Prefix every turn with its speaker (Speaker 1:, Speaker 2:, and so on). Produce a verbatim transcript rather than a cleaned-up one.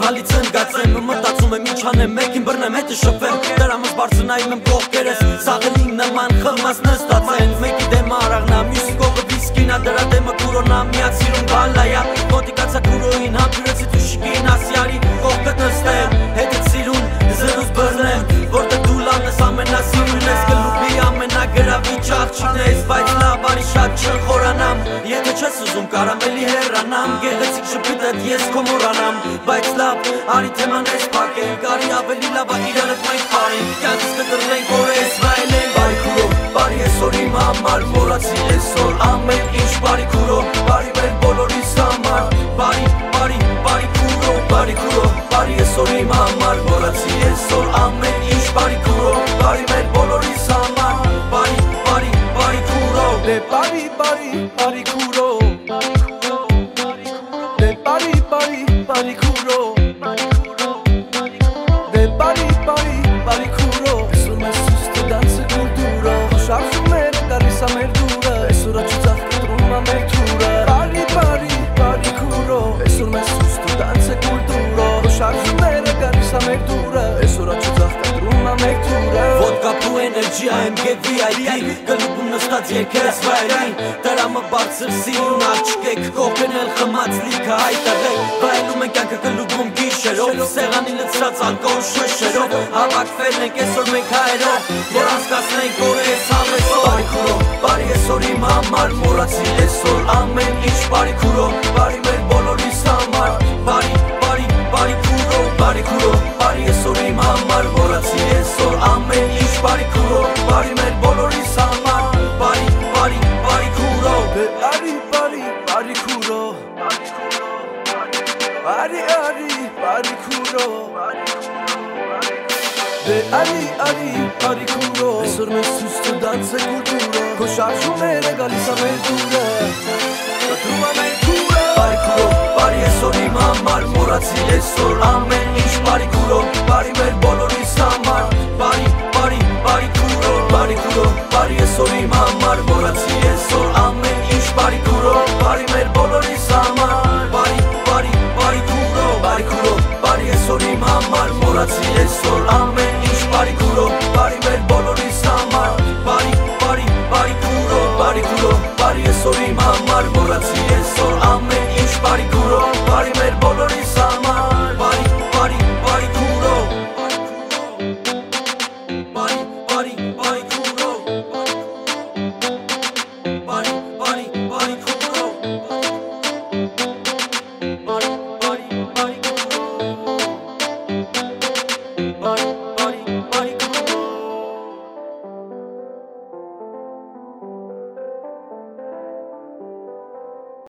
Speaker 1: գալի ծնգացեմ Մտածում եմ ինչ անեմ մեկին բռնեմ հետը շփվեմ Դրամս բարձրնայում եմ կողքերս Սաղելին նման խմած նստած են Մեկի դեմը արաղնա մյուսի կողը վիսկինա Դրա դեմը կուրոնա միած սիրուն բալայա Մոտիկացա կուրոին հապյուրեցի թուշիկին ասյարի Կողքդ նստեմ հետդ սիրուն զրուս բռնեմ Որտեղ դու լանես ամենասիրուն ես Գլուբի ամենագրավիչ աղջիկն ես Բայց լավ արի շատ չխորանամ Եթե չես ուզում կարամ էլի հեռանամ Գեղեցիկ շպիտդ ես քո մոռանամ Բայց լավ արի թեման ես պակել Կարի ավելի լավա իրանդ մենք պարենք Կյանքս կտրնենք օրես վայելենք Բարի քուրո, բարի այսօր իմ համար Մոռացի այսօր ամեն ինչ բարի քուրո Բարի մեր բոլորիս համար Բարի, բարի, բարի քուրո Բարի քուրո, բարի այսօր իմ համար Մոռացի այսօր ամեն ինչ բարի քուրո Բարի մեր բոլորիս համար Բարի, բարի, բարի քուրո
Speaker 2: Դե բարի, բարի, բարի քուրո Դե բարի, բարի, բարի քուրո Դե բարի, բարի, բարի քուրո Այսօր մեզ ցույց տանցը կուլտուրա Շարժումները գալիս ա մեր դուրը Այսօր աչուծախ կտրում ա մեր թուրը Բարի, բարի, բարի քուրո Այսօր մեզ ցույց տանցը կուլտուրա Շարժումները գալիս ա մեր դուրը Այսօր աչուծախ կտրում ա մեր թուրը
Speaker 1: Vodka ու էներգիա եմ գեվի այ պի Գլուբում նստած երկերս վայրին Դրամը բարձր սիրուն աչկեք Կողքն էլ խմած լիքը հայտեղեք Վայելում են կյանքը գլուբում գիշերով Սեղանի լցրած ալկոհոլ շշերով Հավաքվել ենք այսօր մենք հայերով Որ անցկացնենք օրես համեսով Բարի քուրո, բարի այսօր իմ համար Մոռացի այսօր ամեն ինչ բարի քուրո Բարի մեր բոլորիս համար Բարի, բարի, բարի քուրո Բարի քուրո, բարի այսօր իմ համար Մոռացի այսօր ամեն ինչ բարի քուրո Բարի մեր բոլորիս համար Բարի, բարի, բարի քուրո
Speaker 2: Դե արի, բարի, բարի քուրո Արի, արի, բարի քուրո Դե արի, արի, բարի քուրո Այսօր մեզ ցույց տանցը կուլտուրա Քո շարժումները գալիս ա մեր դուրը Կտրում ա մեր թուրը
Speaker 1: Բարի քուրո, բարի այսօր իմ համար Մոռացի այսօր ամեն